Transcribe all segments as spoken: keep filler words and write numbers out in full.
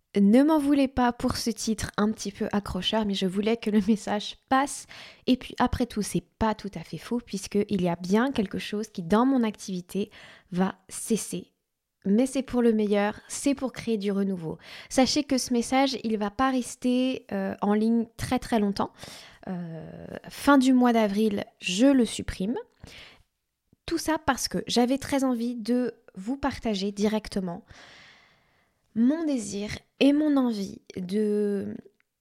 Ne m'en voulez pas pour ce titre un petit peu accrocheur, mais je voulais que le message passe. Et puis après tout, c'est pas tout à fait faux, puisqu'il y a bien quelque chose qui, dans mon activité, va cesser. Mais c'est pour le meilleur, c'est pour créer du renouveau. Sachez que ce message, il va pas rester euh, en ligne très très longtemps. Euh, fin du mois d'avril, je le supprime. Tout ça parce que j'avais très envie de vous partager directement mon désir et mon envie de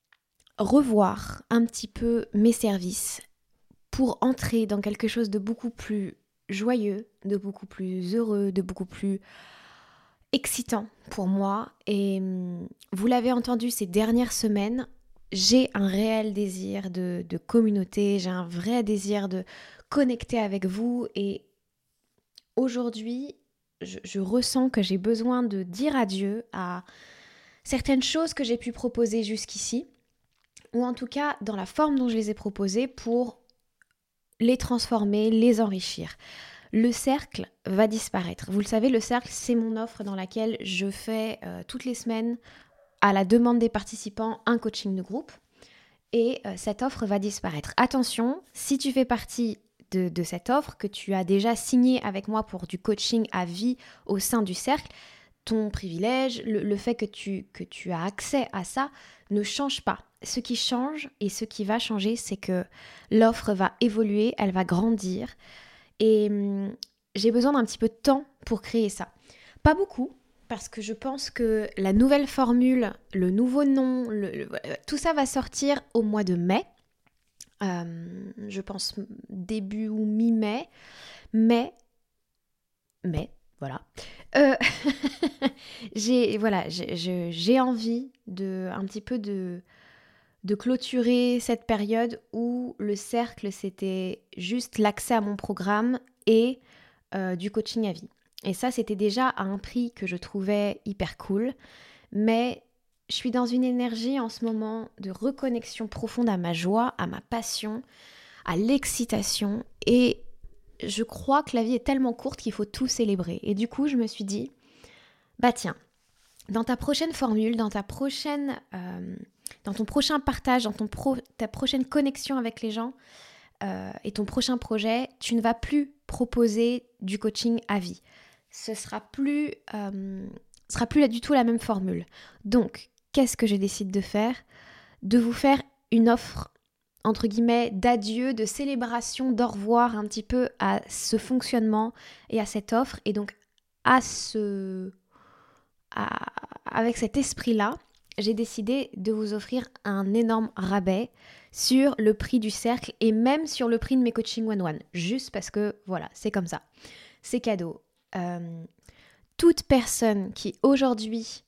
revoir un petit peu mes services pour entrer dans quelque chose de beaucoup plus joyeux, de beaucoup plus heureux, de beaucoup plus excitant pour moi. Et vous l'avez entendu ces dernières semaines, j'ai un réel désir de, de communauté, j'ai un vrai désir de connecter avec vous. Et aujourd'hui, je, je ressens que j'ai besoin de dire adieu à certaines choses que j'ai pu proposer jusqu'ici, ou en tout cas dans la forme dont je les ai proposées, pour les transformer, les enrichir. Le cercle va disparaître. Vous le savez, le cercle, c'est mon offre dans laquelle je fais euh, toutes les semaines, à la demande des participants, un coaching de groupe. Et euh, cette offre va disparaître. Attention, si tu fais partie de, de cette offre, que tu as déjà signé avec moi pour du coaching à vie au sein du cercle, ton privilège, le, le fait que tu, que tu as accès à ça ne change pas. Ce qui change et ce qui va changer, c'est que l'offre va évoluer, elle va grandir. Et hum, j'ai besoin d'un petit peu de temps pour créer ça. Pas beaucoup, parce que je pense que la nouvelle formule, le nouveau nom, le, le, tout ça va sortir au mois de mai. Euh, je pense début ou mi-mai. Mais, mais, voilà. Euh, j'ai, voilà, j'ai, je- j'ai envie de, un petit peu de, de clôturer cette période où le cercle, c'était juste l'accès à mon programme et euh, du coaching à vie. Et ça, c'était déjà à un prix que je trouvais hyper cool. Mais je suis dans une énergie en ce moment de reconnexion profonde à ma joie, à ma passion, à l'excitation. Et je crois que la vie est tellement courte qu'il faut tout célébrer. Et du coup, je me suis dit, bah tiens, dans ta prochaine formule, dans ta prochaine, euh, dans ton prochain partage, dans ton pro, ta prochaine connexion avec les gens euh, et ton prochain projet, tu ne vas plus proposer du coaching à vie. Ce sera plus, euh, sera plus du tout la même formule. Donc, qu'est-ce que je décide de faire ? De vous faire une offre entre guillemets d'adieu, de célébration, d'au revoir un petit peu à ce fonctionnement et à cette offre. Et donc, à ce à- avec cet esprit-là, j'ai décidé de vous offrir un énorme rabais sur le prix du cercle et même sur le prix de mes coachings one-one. Juste parce que, voilà, c'est comme ça. C'est cadeau. Euh, toute personne qui, aujourd'hui,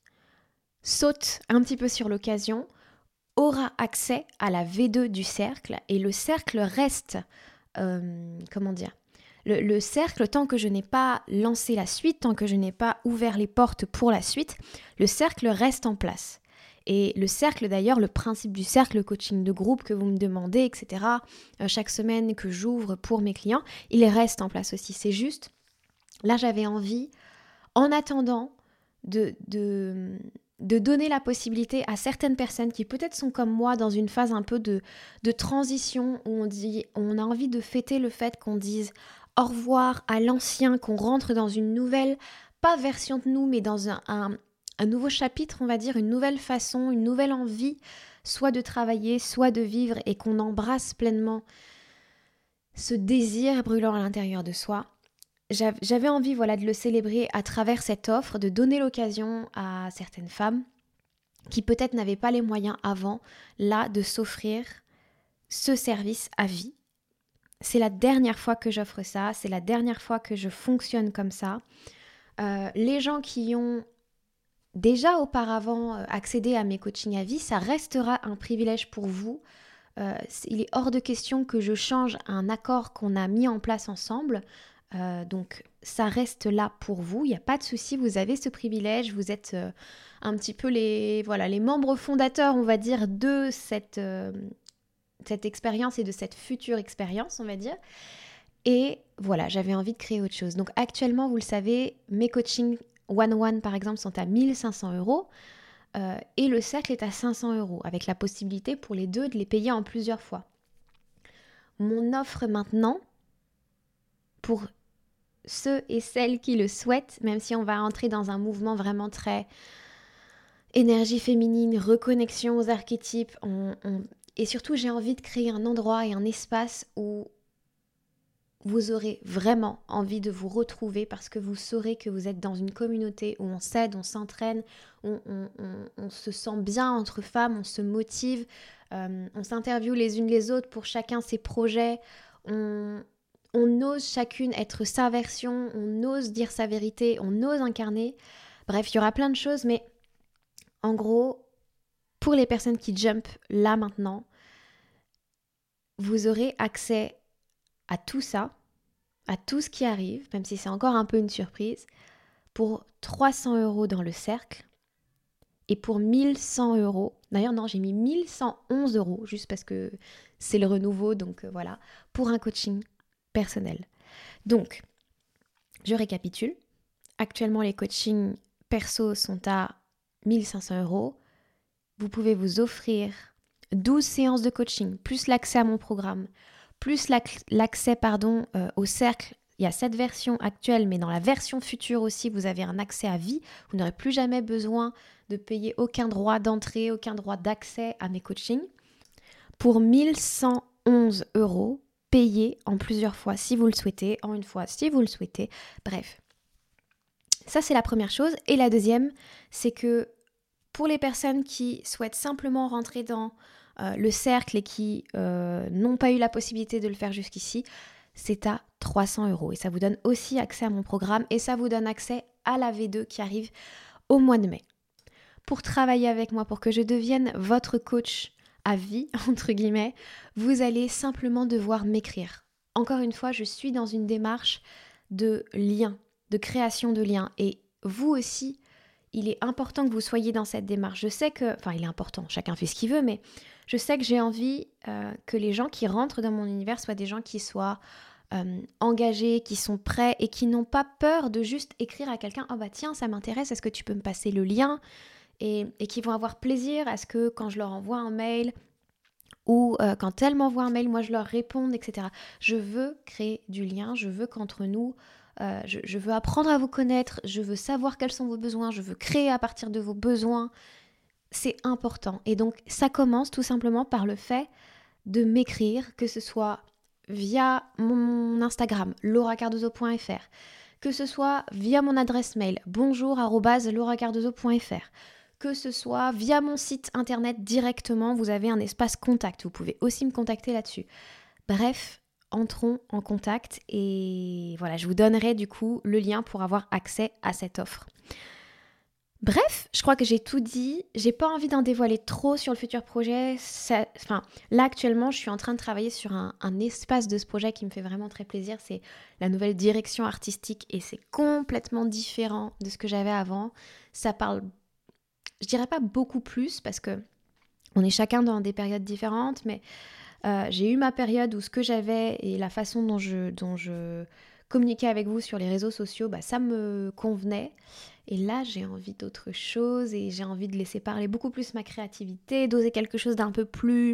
saute un petit peu sur l'occasion aura accès à la V deux du cercle et le cercle reste, euh, comment dire, le, le cercle, tant que je n'ai pas lancé la suite, tant que je n'ai pas ouvert les portes pour la suite, le cercle reste en place. Et le cercle d'ailleurs, le principe du cercle, le coaching de groupe que vous me demandez, et cetera, euh, chaque semaine que j'ouvre pour mes clients, il reste en place aussi. C'est juste, là j'avais envie, en attendant, de, de, de donner la possibilité à certaines personnes qui peut-être sont comme moi dans une phase un peu de, de transition où on, dit, on a envie de fêter le fait qu'on dise au revoir à l'ancien, qu'on rentre dans une nouvelle, pas version de nous, mais dans un, un, un nouveau chapitre, on va dire, une nouvelle façon, une nouvelle envie, soit de travailler, soit de vivre, et qu'on embrasse pleinement ce désir brûlant à l'intérieur de soi. J'avais envie voilà, de le célébrer à travers cette offre, de donner l'occasion à certaines femmes qui peut-être n'avaient pas les moyens avant, là, de s'offrir ce service à vie. C'est la dernière fois que j'offre ça, c'est la dernière fois que je fonctionne comme ça. Euh, les gens qui ont déjà auparavant accédé à mes coachings à vie, ça restera un privilège pour vous. Euh, il est hors de question que je change un accord qu'on a mis en place ensemble. Euh, donc ça reste là pour vous, il n'y a pas de souci, vous avez ce privilège, vous êtes euh, un petit peu les, voilà, les membres fondateurs, on va dire, de cette, euh, cette expérience et de cette future expérience, on va dire. Et voilà, j'avais envie de créer autre chose. Donc actuellement, vous le savez, mes coachings one-one par exemple sont à mille cinq cents euros. Euh, et le cercle est à cinq cents euros, avec la possibilité pour les deux de les payer en plusieurs fois. Mon offre maintenant, pour ceux et celles qui le souhaitent, même si on va entrer dans un mouvement vraiment très énergie féminine, reconnexion aux archétypes, on, on... et surtout j'ai envie de créer un endroit et un espace où vous aurez vraiment envie de vous retrouver parce que vous saurez que vous êtes dans une communauté où on s'aide, on s'entraîne, on, on, on, on se sent bien entre femmes, on se motive, euh, on s'interviewe les unes les autres pour chacun ses projets, on, on ose chacune être sa version, on ose dire sa vérité, on ose incarner. Bref, il y aura plein de choses, mais en gros, pour les personnes qui jump là maintenant, vous aurez accès à tout ça, à tout ce qui arrive, même si c'est encore un peu une surprise, pour trois cents euros dans le cercle et pour mille cent euros. D'ailleurs, non, j'ai mis mille cent onze euros, juste parce que c'est le renouveau, donc euh, voilà, pour un coaching personnel. Donc, je récapitule. Actuellement, les coachings perso sont à mille cinq cents euros. Vous pouvez vous offrir douze séances de coaching, plus l'accès à mon programme, plus l'accès pardon, euh, au cercle. Il y a cette version actuelle, mais dans la version future aussi, vous avez un accès à vie. Vous n'aurez plus jamais besoin de payer aucun droit d'entrée, aucun droit d'accès à mes coachings. Pour mille cent onze euros, payés en plusieurs fois si vous le souhaitez, en une fois si vous le souhaitez. Bref, ça c'est la première chose. Et la deuxième, c'est que pour les personnes qui souhaitent simplement rentrer dans euh, le cercle et qui euh, n'ont pas eu la possibilité de le faire jusqu'ici, c'est à trois cents euros. Et ça vous donne aussi accès à mon programme et ça vous donne accès à la V deux qui arrive au mois de mai. Pour travailler avec moi, pour que je devienne votre coach à vie, entre guillemets, vous allez simplement devoir m'écrire. Encore une fois, je suis dans une démarche de lien, de création de liens. Et vous aussi, il est important que vous soyez dans cette démarche. Je sais que, enfin il est important, chacun fait ce qu'il veut, mais je sais que j'ai envie euh, que les gens qui rentrent dans mon univers soient des gens qui soient euh, engagés, qui sont prêts et qui n'ont pas peur de juste écrire à quelqu'un « Oh bah tiens, ça m'intéresse, est-ce que tu peux me passer le lien ?» et, et qui vont avoir plaisir à ce que quand je leur envoie un mail ou euh, quand elles m'envoient un mail, moi je leur réponde, et cetera. Je veux créer du lien, je veux qu'entre nous, Euh, je, je veux apprendre à vous connaître, je veux savoir quels sont vos besoins, je veux créer à partir de vos besoins. C'est important. Et donc, ça commence tout simplement par le fait de m'écrire, que ce soit via mon Instagram, laura cardozo point f r, que ce soit via mon adresse mail, bonjour arobase laura cardozo point f r, que ce soit via mon site internet directement, vous avez un espace contact, vous pouvez aussi me contacter là-dessus. Bref, entrons en contact et voilà, je vous donnerai du coup le lien pour avoir accès à cette offre. Bref, je crois que j'ai tout dit. J'ai pas envie d'en dévoiler trop sur le futur projet. Ça, enfin, là actuellement, je suis en train de travailler sur un, un espace de ce projet qui me fait vraiment très plaisir. C'est la nouvelle direction artistique et c'est complètement différent de ce que j'avais avant. Ça parle, je dirais pas beaucoup plus parce que on est chacun dans des périodes différentes, mais Euh, j'ai eu ma période où ce que j'avais et la façon dont je, dont je communiquais avec vous sur les réseaux sociaux, bah, ça me convenait. Et là, j'ai envie d'autre chose et j'ai envie de laisser parler beaucoup plus ma créativité, d'oser quelque chose d'un peu plus...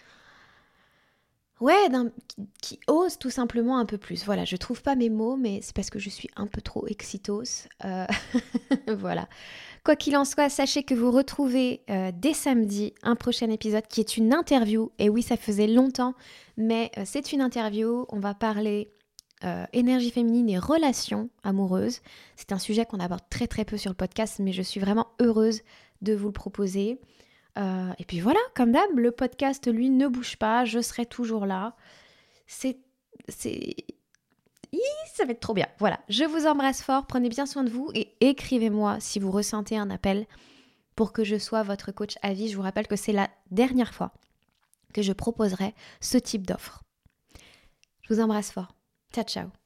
Ouais, d'un... Qui, qui ose tout simplement un peu plus. Voilà, je trouve pas mes mots, mais c'est parce que je suis un peu trop excitos. Euh... voilà. Quoi qu'il en soit, sachez que vous retrouvez euh, dès samedi un prochain épisode qui est une interview. Et oui, ça faisait longtemps, mais euh, c'est une interview. On va parler euh, énergie féminine et relations amoureuses. C'est un sujet qu'on aborde très très peu sur le podcast, mais je suis vraiment heureuse de vous le proposer. Euh, et puis voilà, comme d'hab, le podcast, lui, ne bouge pas. Je serai toujours là. C'est... c'est... Ça va être trop bien. Voilà, je vous embrasse fort, prenez bien soin de vous et écrivez-moi si vous ressentez un appel pour que je sois votre coach à vie. Je vous rappelle que c'est la dernière fois que je proposerai ce type d'offre. Je vous embrasse fort. Ciao, ciao.